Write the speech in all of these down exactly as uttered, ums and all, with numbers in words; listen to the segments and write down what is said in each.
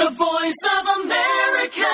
The Voice of America.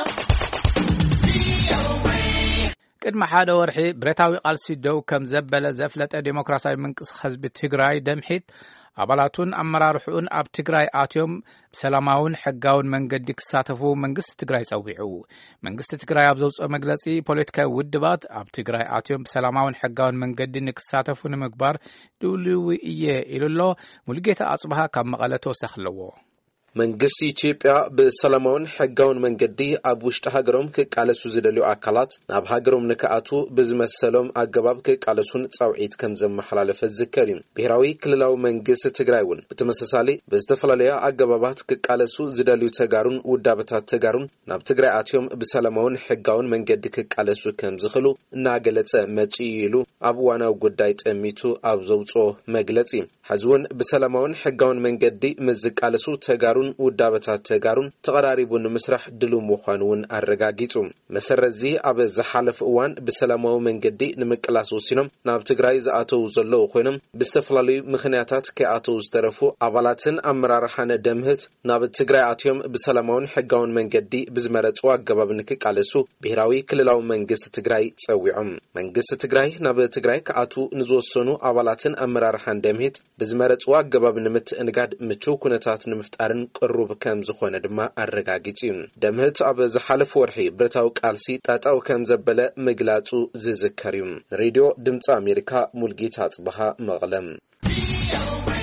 ቅድመ ሓደ ወርሒ ብረታዊ ቃልሲ ደው ከም ዘበለ ዘፍለጠ ዲሞክራሲያዊ መንግስት ህዝቢ ትግራይ ደምሒት አባላቱን አመራርሑን ኣብ ትግራይ አትዮም ሰላማውን ሕጋውን መንገዲ ክሳተፉ መንግስት ትግራይ ጸዊዑ መንግስት ትግራይ ኣብ ዘውጽኦ መግለጺ ፖለቲካዊ ውድባት ኣብ ትግራይ አትዮም ሰላማውን ሕጋውን መንገዲ ንክሳተፉ ንምግባር ድልው እየ ኢሉሎ ሙልጌታ አጽባሃ ካብ መቐለ ተወሰኽለዎ መንግስት ኢትዮጵያ በሰላማውን ሕጋውን መንገዲ ኣብ ውሽጥ ሀገሮም ከቃለሱ ዝደልዩ አካላት ናብ ሀገሮም ንከአቱ ብዝመሰሎም አገባብ ከቃለሱን ጻውዒት ከም ዘመሐላለፈ ዝከሪ ብሔራዊ ክልላዊ መንግስት ትግራይውን በተመሳሳሊ በዝተፈላለዩ አገባባት ከቃለሱ ዝደልዩ ተጋሩን ውዳበታት ተጋሩን ናብ ትግራይ አትዮም በሰላማውን ሕጋውን መንገዲ ከቃለሱ ከም ዝኽሉ እናገለጸ መጪሉ ኣብ ዋናው ጉዳይ ጠሚቱ ኣብ ዘውጽኦ መግለጺ ሐዝውን በሰላማውን ሕጋውን መንገዲ ምዝቃለሱ ተጋሩ ውዳበታት ተጋሩን ተቀራሪቡን መስራሕ ድሉ ምዃኑን አረጋጊጹ መሰረዚ ኣብ ዝሓለፈ እዋን በሰላማዊ መንገዲ ንምቅላስ ወሲኖም ናብ ትግራይ ዝኣተው ዘለው ኮይኖም ብዝተፈላለዩ ምኽንያታት ከኣተው ዝተረፉ አባላትን አመራርሓን ደምህት ናብ ትግራይ አትዮም በሰላማውን ሕጋውን መንገዲ ብዝመረጹ አገባብ ንክቃለሱ ብሔራዊ ክልላዊ መንግስት ትግራይ ጸዊዖም መንግስት ትግራይ ናብ ትግራይ ከኣቱ ንዝወሰኑ አባላትን አመራርሓን ደምህት ብዝመረጹ አገባብ ንምትእንጋድ ምቹ ኩነታት ንምፍጣርን ቅሩብ ከም ዝኾነ ድማ አረጋግጪ ደምህት ኣብ ዝሓለፈ ወርሒ ብረታዊ ቃልሲ ጣጣው ከም ዘበለ ምግላጹ ዝዝከር እዩ ሬድዮ ድምጽ አሜሪካ ሙልጌታ አጽባሃ መቐለም